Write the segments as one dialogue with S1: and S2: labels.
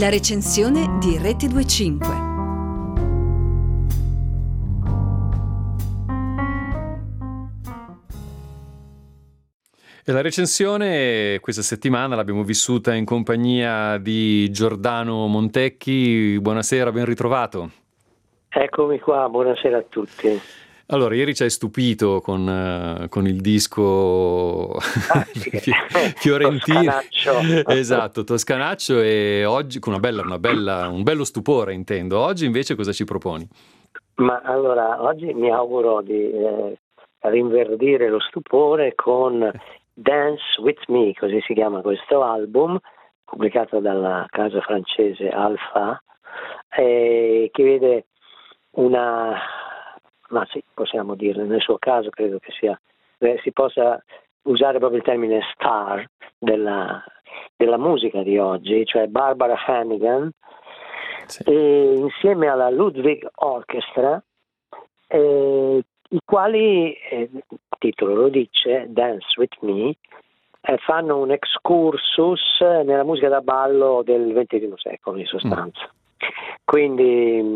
S1: La recensione di Rete 25.
S2: E la recensione questa settimana l'abbiamo vissuta in compagnia di Giordano Montecchi. Buonasera, ben ritrovato.
S3: Eccomi qua, buonasera a tutti.
S2: Allora, ieri ci hai stupito con il disco
S3: sì.
S2: fiorentino.
S3: Toscanaccio.
S2: Esatto, toscanaccio, e oggi con un bello stupore, intendo. Oggi invece cosa ci proponi?
S3: Ma allora, oggi mi auguro di rinverdire lo stupore con Dance With Me, così si chiama questo album, pubblicato dalla casa francese Alpha, che vede ma sì, possiamo dirlo, nel suo caso credo che si possa usare proprio il termine star della musica di oggi, cioè Barbara Hannigan,
S2: Sì.
S3: e insieme alla Ludwig Orchestra, i quali, il titolo lo dice, Dance With Me, fanno un excursus nella musica da ballo del XX secolo in sostanza. Quindi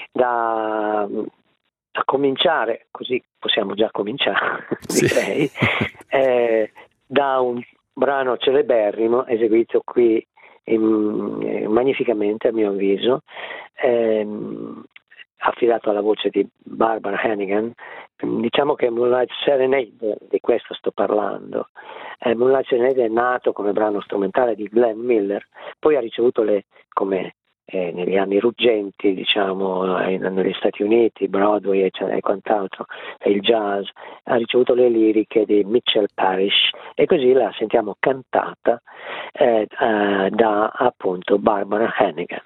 S3: a cominciare, così possiamo già cominciare,
S2: Sì.
S3: direi, da un brano celeberrimo eseguito qui magnificamente, a mio avviso, affidato alla voce di Barbara Hannigan. Diciamo che Moonlight Serenade, di questo sto parlando. Moonlight Serenade è nato come brano strumentale di Glenn Miller, poi ha ricevuto come negli anni ruggenti, diciamo, negli Stati Uniti, Broadway e quant'altro, e il jazz, ha ricevuto le liriche di Mitchell Parish, e così la sentiamo cantata da appunto Barbara Hannigan.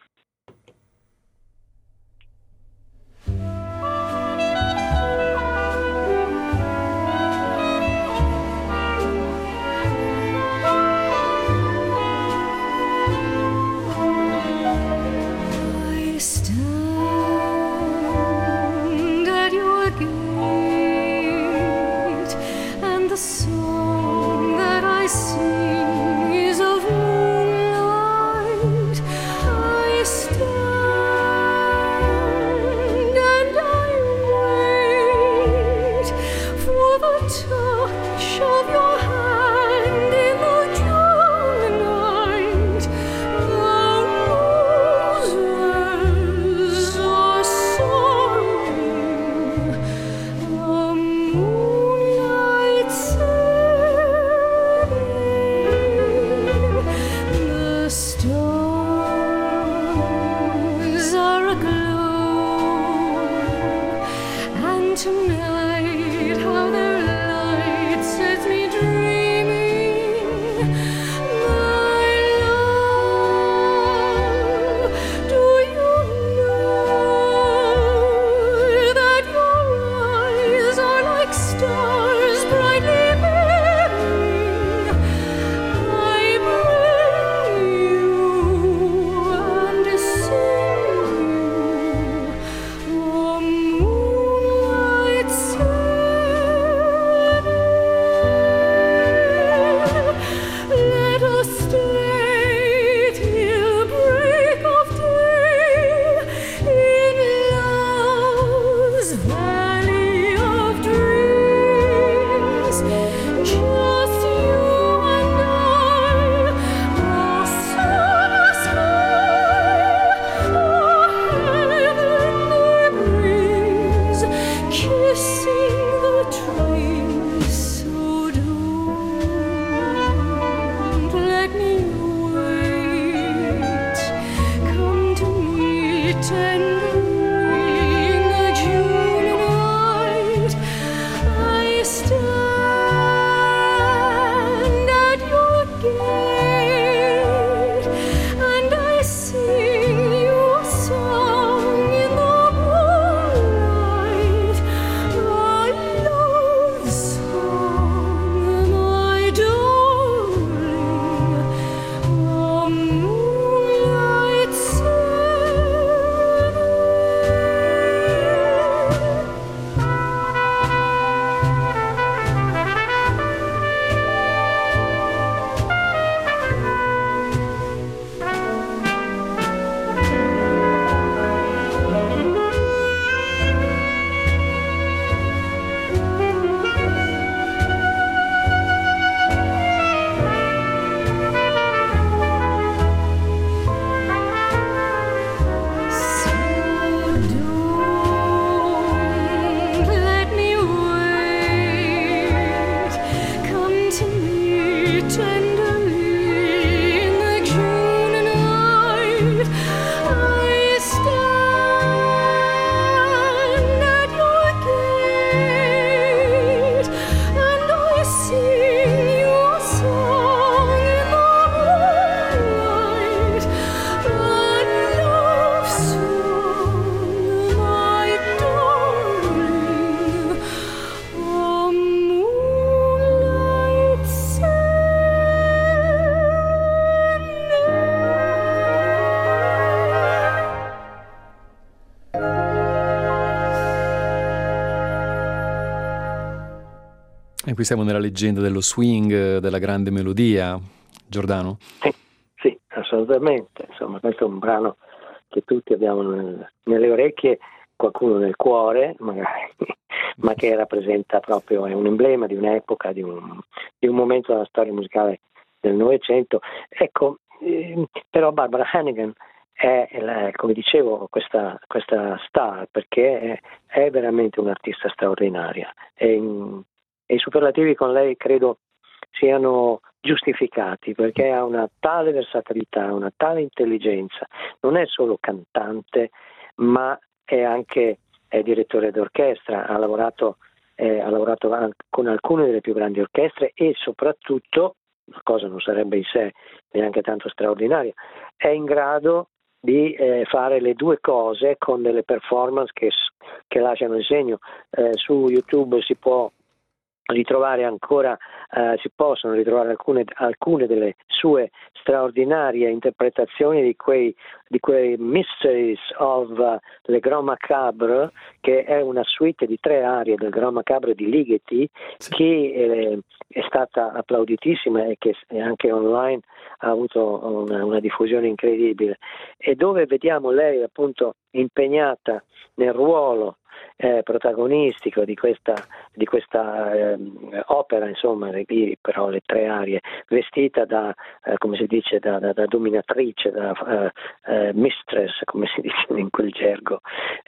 S2: E qui siamo nella leggenda dello swing, della grande melodia, Giordano.
S3: Sì, assolutamente. Insomma, questo è un brano che tutti abbiamo nelle orecchie, qualcuno nel cuore, magari, ma che rappresenta proprio, è un emblema di un'epoca, di un momento della storia musicale del Novecento. Ecco, però Barbara Hannigan è, come dicevo, questa star, perché è veramente un'artista straordinaria. E i superlativi con lei credo siano giustificati, perché ha una tale versatilità, una tale intelligenza, non è solo cantante, ma è anche direttore d'orchestra, ha lavorato con alcune delle più grandi orchestre e soprattutto, una cosa non sarebbe in sé neanche tanto straordinaria, è in grado di fare le due cose con delle performance che lasciano il segno. Su YouTube si possono ritrovare alcune delle sue straordinarie interpretazioni di quei Mysteries of Le Grand Macabre, che è una suite di 3 arie del Grand Macabre di Ligeti, che è stata applauditissima e che anche online ha avuto una diffusione incredibile, e dove vediamo lei appunto impegnata nel ruolo protagonistico di questa opera, insomma, però le 3 arie, vestita da come si dice, da dominatrice, da mistress, come si dice in quel gergo,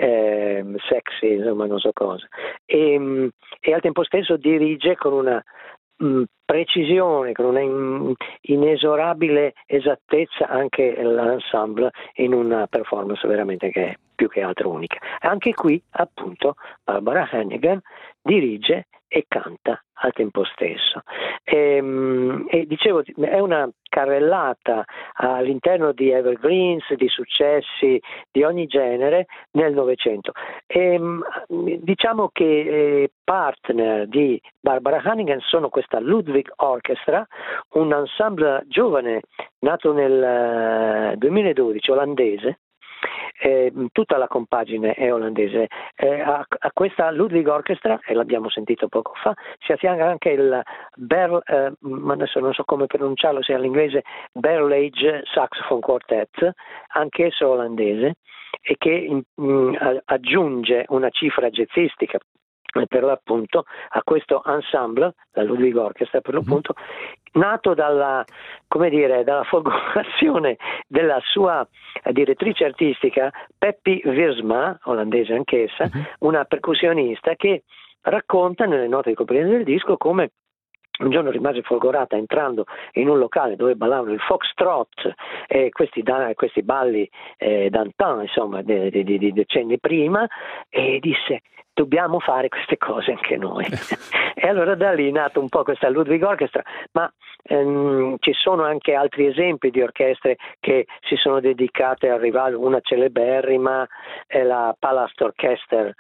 S3: sexy, insomma, non so cosa, e al tempo stesso dirige con una precisione, con una inesorabile esattezza anche l'ensemble, in una performance veramente che è più che altro unica. Anche qui appunto Barbara Hannigan dirige e canta al tempo stesso, e dicevo, è una carrellata all'interno di evergreens, di successi di ogni genere nel Novecento. Diciamo che partner di Barbara Hannigan sono questa Ludwig Orchestra, un ensemble giovane nato nel 2012, olandese. Tutta la compagine è olandese. A questa Ludwig Orchestra, e l'abbiamo sentito poco fa, si affianca anche il ma adesso non so come pronunciarlo, sia all'inglese, Berlage Saxophone Quartet, anch'esso olandese, e che aggiunge una cifra jazzistica per l'appunto a questo ensemble, la Ludwig Orchestra per l'appunto, nato dalla folgorazione della sua direttrice artistica Peppi Wiersma, olandese anch'essa, una percussionista, che racconta nelle note di copertina del disco come un giorno rimase folgorata entrando in un locale dove ballavano il foxtrot e questi balli d'antan, insomma, di decenni prima, e disse: dobbiamo fare queste cose anche noi. E allora da lì è nato un po' questa Ludwig Orchestra, ma ci sono anche altri esempi di orchestre che si sono dedicate al rival. Una celeberrima è la Palast Orchester,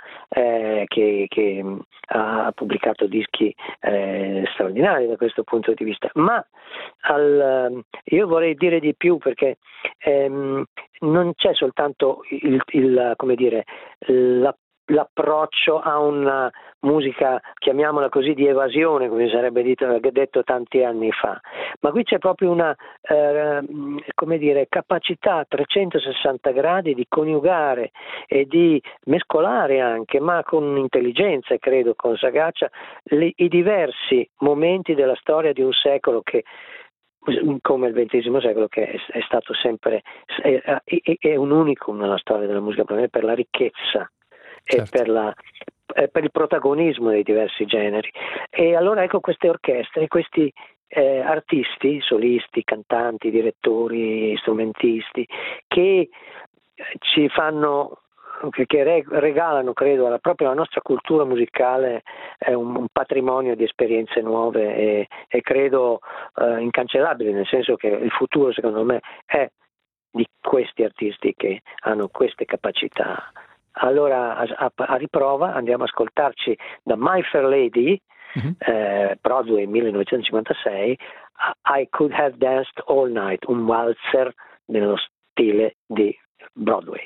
S3: che ha pubblicato dischi straordinari da questo punto di vista. Ma io vorrei dire di più, perché non c'è soltanto l'approccio a una musica, chiamiamola così, di evasione, come sarebbe detto tanti anni fa, ma qui c'è proprio una capacità a 360 gradi di coniugare e di mescolare anche, ma con intelligenza e credo con sagacia, i diversi momenti della storia di un secolo che, come il XX secolo, che è stato sempre è un unicum nella storia della musica, per la ricchezza e per il protagonismo dei diversi generi. E allora ecco queste orchestre, questi artisti, solisti, cantanti, direttori, strumentisti, che ci fanno, che regalano, credo, proprio alla nostra cultura musicale un patrimonio di esperienze nuove e credo incancellabili, nel senso che il futuro, secondo me, è di questi artisti che hanno queste capacità. Allora, a riprova, andiamo a ascoltarci da My Fair Lady, Broadway 1956, I Could Have Danced All Night, un walzer nello stile di Broadway.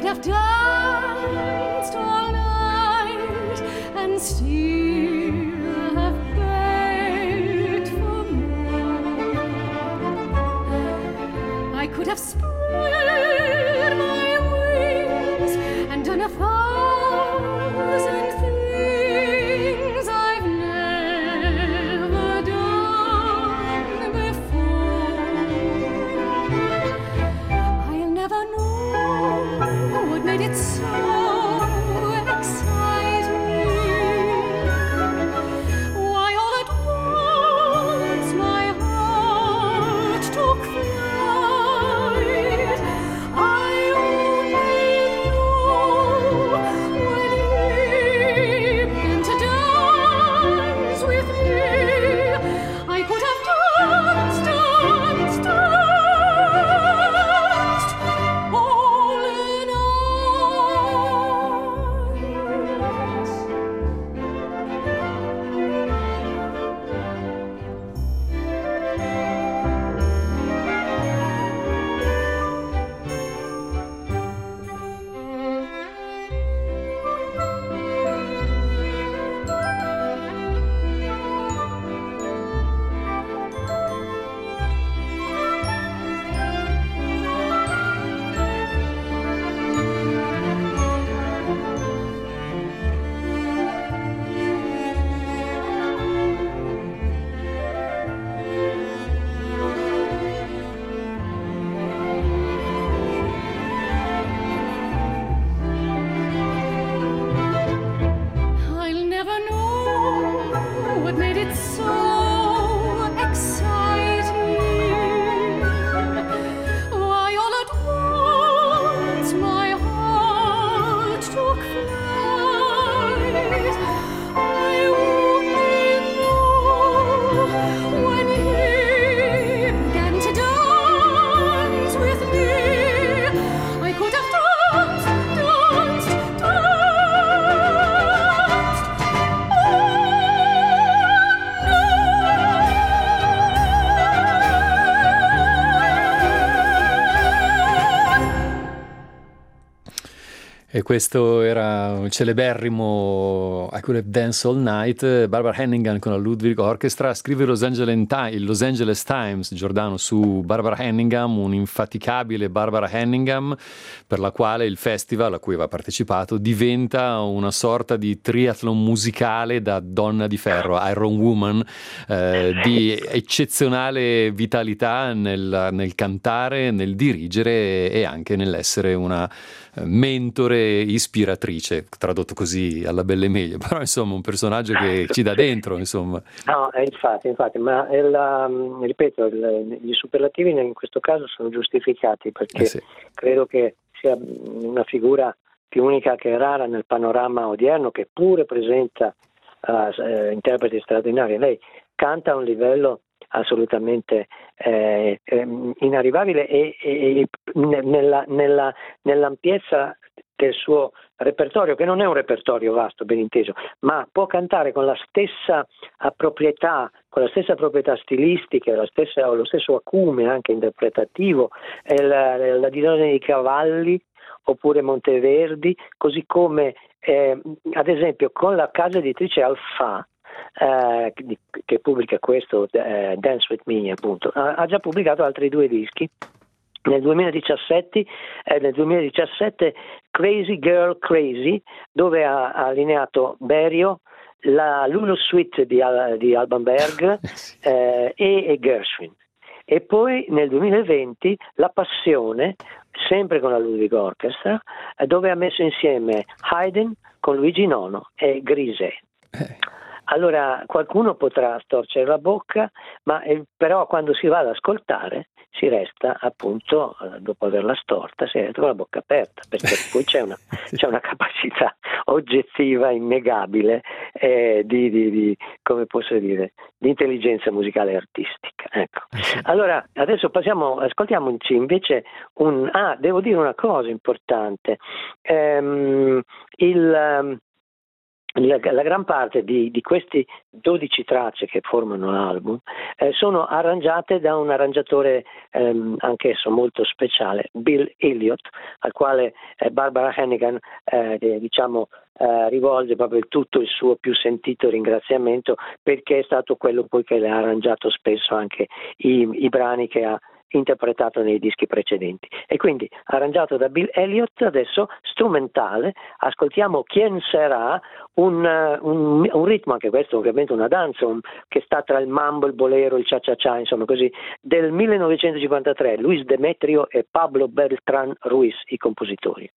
S4: have danced all night and still have begged for more. I could have spread my wings and done 1,000 things I've never done before. I'll never know what made it so exciting. Why all at once my heart took flight. I only know when he began to dance with me, I could have danced all night. I'll never know what made it so exciting. Why all at once my heart took flight. I only know when he began to dance with me, I could have danced
S2: E questo era un celeberrimo I Could Have Danced All Night, Barbara Hannigan con la Ludwig Orchestra. Scrive il Los Angeles Times, Giordano, su Barbara Hannigan, un'infaticabile Barbara Hannigan, per la quale il festival a cui aveva partecipato diventa una sorta di triathlon musicale da donna di ferro, Iron Woman, di eccezionale vitalità nel cantare, nel dirigere e anche nell'essere una mentore ispiratrice, tradotto così alla belle meglio, però insomma un personaggio che ci dà dentro, insomma.
S3: No, infatti, ma ripeto, gli superlativi in questo caso sono giustificati, perché
S2: Sì.
S3: credo che sia una figura più unica che rara nel panorama odierno, che pure presenta interpreti straordinari. Lei canta a un livello assolutamente inarrivabile e nell'ampiezza del suo repertorio, che non è un repertorio vasto, ben inteso, ma può cantare con la stessa proprietà, stilistica, lo stesso acume anche interpretativo, la Dinone dei Cavalli oppure Monteverdi, così come ad esempio con la casa editrice Alphà, che pubblica questo Dance With Me, appunto, ha già pubblicato altri 2 dischi. Nel 2017 Crazy Girl Crazy, dove ha allineato Berio, la Lulu Suite di Alban Berg e Gershwin. E poi nel 2020 La Passione, sempre con la Ludwig Orchestra, dove ha messo insieme Haydn con Luigi Nono e Grisè. Allora qualcuno potrà storcere la bocca, ma però quando si va ad ascoltare si resta, appunto, dopo averla storta, si resta con la bocca aperta, perché poi c'è una capacità oggettiva, innegabile, di come posso dire, di intelligenza musicale e artistica. Ecco. Allora, adesso ascoltiamoci invece devo dire una cosa importante. la gran parte di questi 12 tracce che formano l'album sono arrangiate da un arrangiatore anch'esso molto speciale, Bill Elliott, al quale Barbara Hannigan rivolge proprio tutto il suo più sentito ringraziamento, perché è stato quello poi che le ha arrangiato spesso anche i brani che ha interpretato nei dischi precedenti. E quindi arrangiato da Bill Elliott, adesso strumentale, ascoltiamo Quien Será, un ritmo, anche questo ovviamente una danza che sta tra il mambo, il bolero, il cha-cha-cha, insomma così, del 1953, Luis Demetrio e Pablo Beltrán Ruiz, i compositori.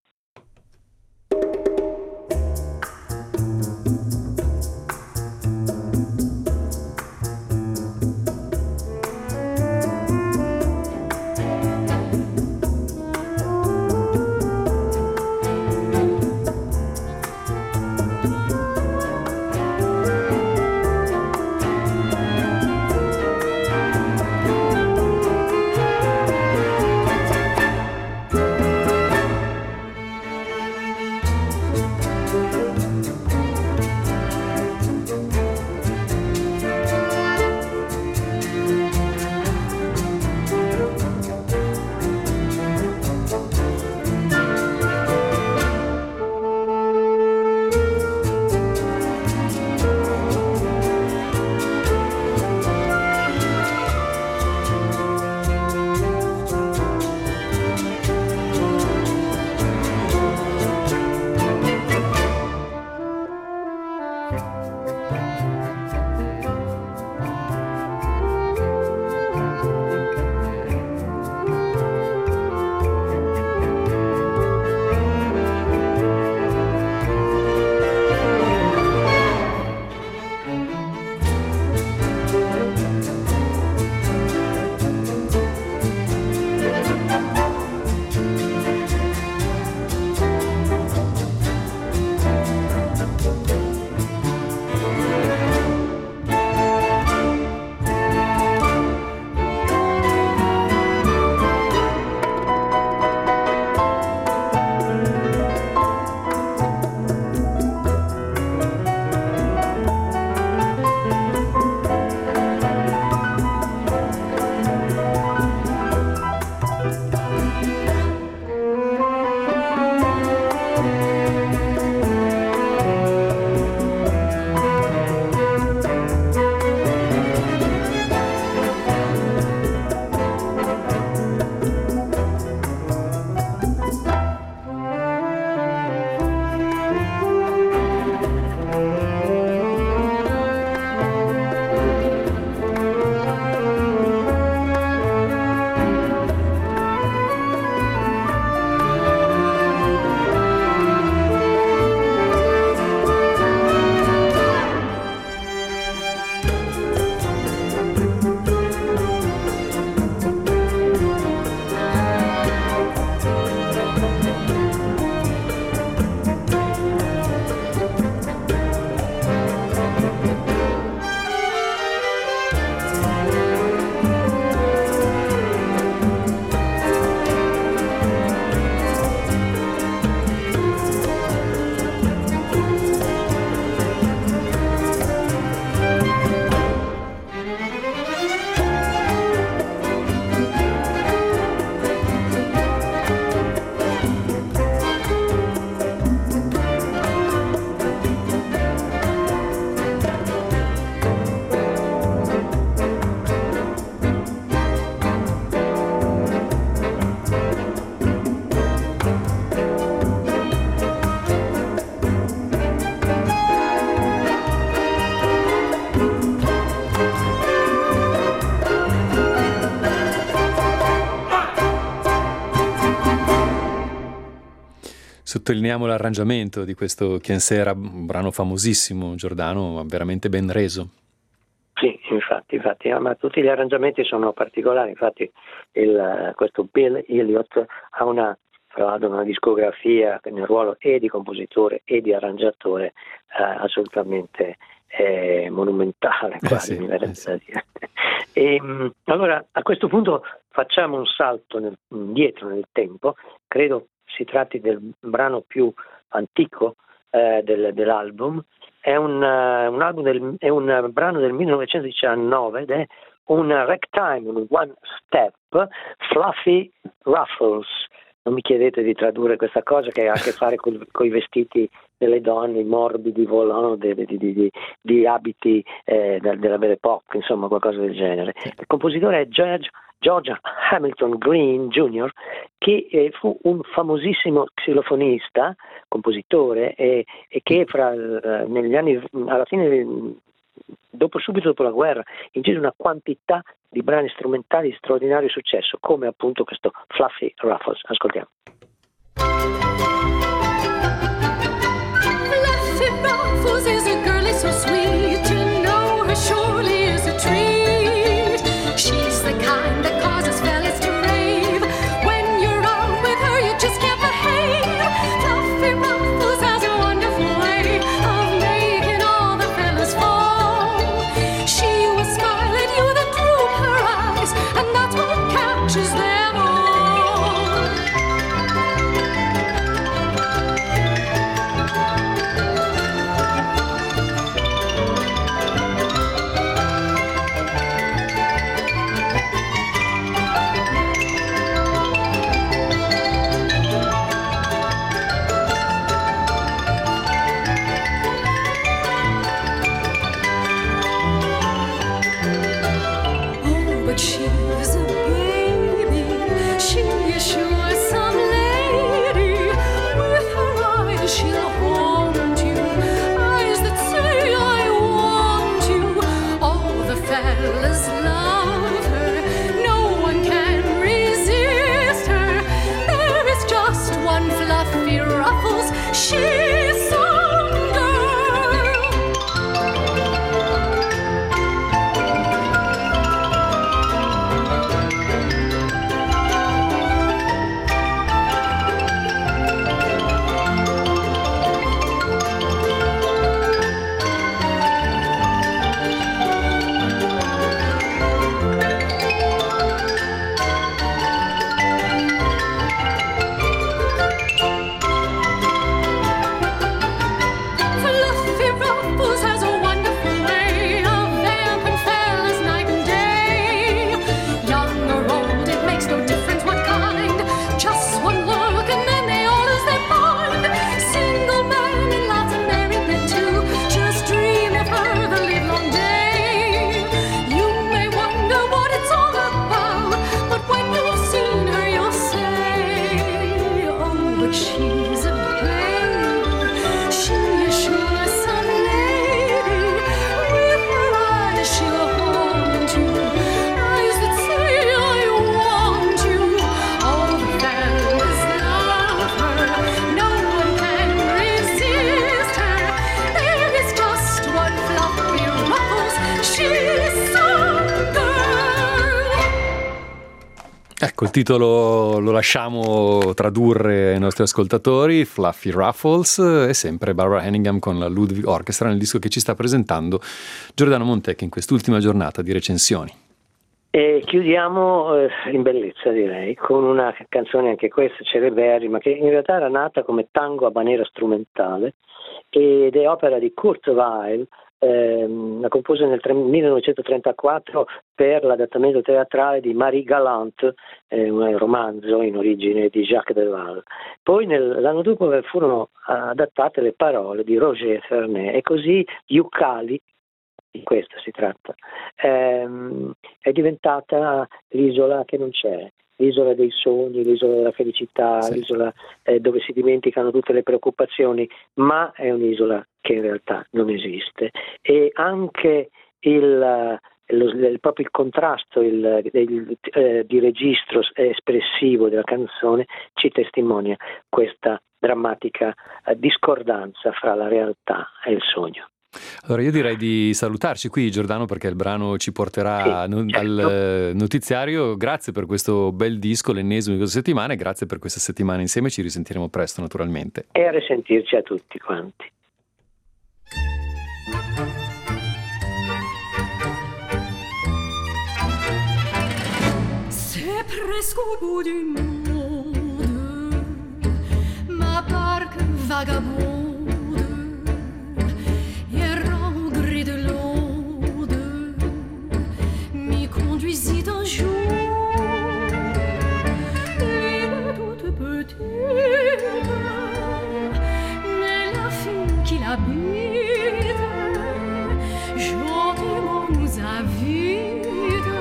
S2: Sottolineiamo l'arrangiamento di questo Quien Será, un brano famosissimo, Giordano, ma veramente ben reso.
S3: Sì, infatti, ma tutti gli arrangiamenti sono particolari, infatti questo Bill Elliott ha fra l'altro una discografia nel ruolo e di compositore e di arrangiatore assolutamente monumentale, quasi mi verrebbe da dire. E, allora a questo punto facciamo un salto indietro nel tempo, credo si tratti del brano più antico dell'album, è un album è un brano del 1919 ed è un ragtime, un one step, Fluffy Ruffles. Non mi chiedete di tradurre questa cosa che ha a che fare con i vestiti delle donne, i morbidi volant di abiti della Belle Époque, insomma qualcosa del genere. Il compositore è George Hamilton Green Jr., che fu un famosissimo xilofonista, compositore, e che negli anni, alla fine, subito dopo la guerra, incise una quantità di brani strumentali di straordinario successo, come appunto questo Fluffy Ruffles. Ascoltiamo.
S4: Fluffy Ruffles is a girlie so sweet, to know her surely is a treat. She's the kind that causes fellas to rave. When you're out with her, you just can't behave. Fluffy Ruffles has a wonderful way of making all the fellas fall. She will smile at you, then droop her eyes, and that's what catches them all. Oh, but she's a baby. She is sure some lady. With her eyes she'll haunt you, eyes that say I want you. All the fellas love her, no one can resist her. There is just one Fluffy Ruffles, she's some girl. Fluffy Ruffles has a wonderful way of vamping fellas night and day. Young or old, it makes no difference what kind. Just one look and then they all lose their mind. Single men and lots of married men too, just dream of her the livelong day. You may wonder what it's all about, but when you've seen her you'll say, oh, but she's a baby. She is sure some lady. With her eyes she'll haunt you, eyes that say I want you. All the fellas love her, no one can resist her. There is just one Fluffy Ruffles, she's some girl.
S2: Ecco, il titolo lo lasciamo tradurre ai nostri ascoltatori, Fluffy Ruffles, e sempre Barbara Hanningham con la Ludwig Orchestra nel disco che ci sta presentando Giordano Montecchi in quest'ultima giornata di recensioni.
S3: E chiudiamo in bellezza, direi, con una canzone anche questa celeberrima, che in realtà era nata come tango habanera strumentale ed è opera di Kurt Weill, la compose nel 1934 per l'adattamento teatrale di Marie Galante, un romanzo in origine di Jacques Deval. Poi l'anno dopo furono adattate le parole di Roger Fernet e così Ucali, di questo si tratta, è diventata l'isola che non c'è, l'isola dei sogni, l'isola della felicità, sì, l'isola dove si dimenticano tutte le preoccupazioni, ma è un'isola che in realtà non esiste. E anche proprio il contrasto di registro espressivo della canzone ci testimonia questa drammatica discordanza fra la realtà e il sogno.
S2: Allora io direi di salutarci qui, Giordano, perché il brano ci porterà al notiziario. Grazie per questo bel disco, l'ennesimo di questa settimana, e grazie per questa settimana insieme. Ci risentiremo presto, naturalmente.
S3: E a risentirci a tutti quanti.
S4: C'est presque au bout du monde, ma barque vagabonde. vide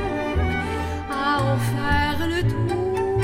S4: a offert le tour.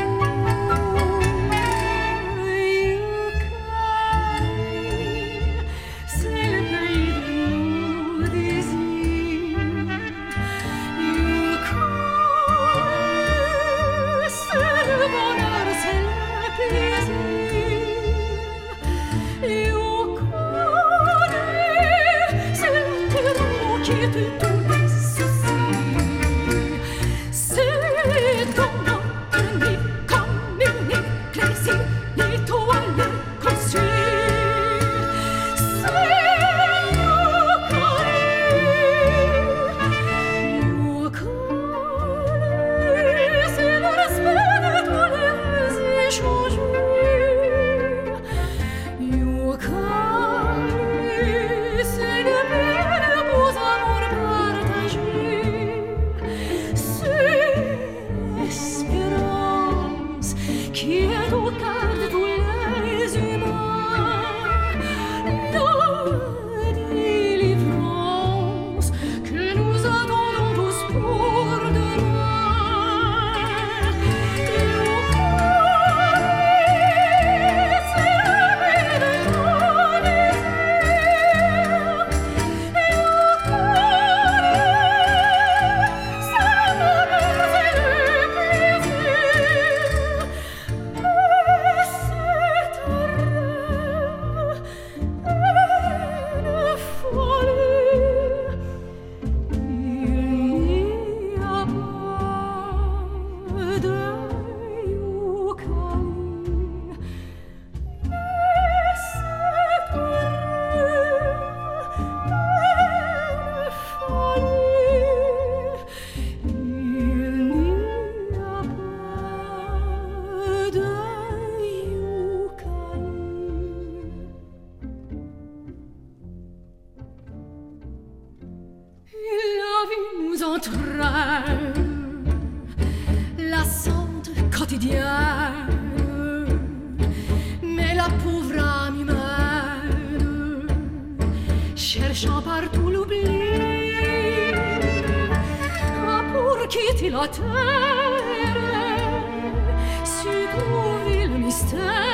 S4: La sente quotidienne, mais la pauvre âme humaine, cherchant partout l'oubli, pour quitter la terre, sut trouver le mystère